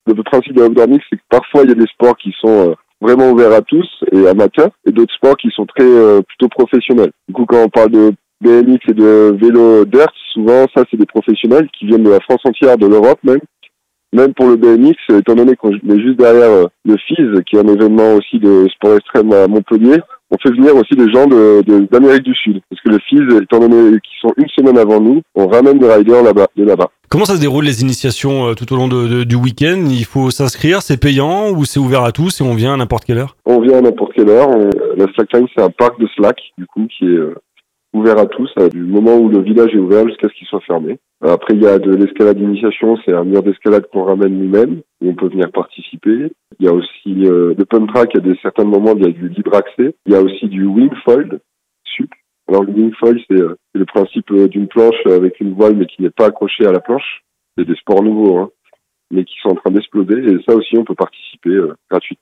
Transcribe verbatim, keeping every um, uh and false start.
Le principe de l'outdoor mix, c'est que parfois il y a des sports qui sont euh, vraiment ouverts à tous et amateurs, et d'autres sports qui sont très euh, plutôt professionnels. Du coup, quand on parle de B M X et de vélo dirt, souvent ça c'est des professionnels qui viennent de la France entière, de l'Europe même. Même pour le B M X, étant donné qu'on est juste derrière euh, le F I S, qui est un événement aussi de sport extrême à Montpellier, on fait venir aussi des gens de, de, d'Amérique du Sud. Parce que le F I S, étant donné qu'ils sont une semaine avant nous, on ramène des riders là-bas, de là-bas. Comment ça se déroule les initiations euh, tout au long de, de, du week-end? Il faut s'inscrire, c'est payant ou c'est ouvert à tous et on vient à n'importe quelle heure? On vient à n'importe quelle heure. On, la slackline, c'est un parc de slack, du coup, qui est euh, ouvert à tous, euh, du moment où le village est ouvert jusqu'à ce qu'il soit fermé. Après, il y a de l'escalade d'initiation, c'est un mur d'escalade qu'on ramène nous-mêmes, où on peut venir participer. Il y a aussi euh, le pump track, il y a des certains moments, il y a du libre accès. Il y a aussi du wing foil, sup. Alors le wing foil, c'est, euh, c'est le principe euh, d'une planche avec une voile, mais qui n'est pas accrochée à la planche. C'est des sports nouveaux, hein, mais qui sont en train d'exploser. Et ça aussi, on peut participer euh, gratuitement.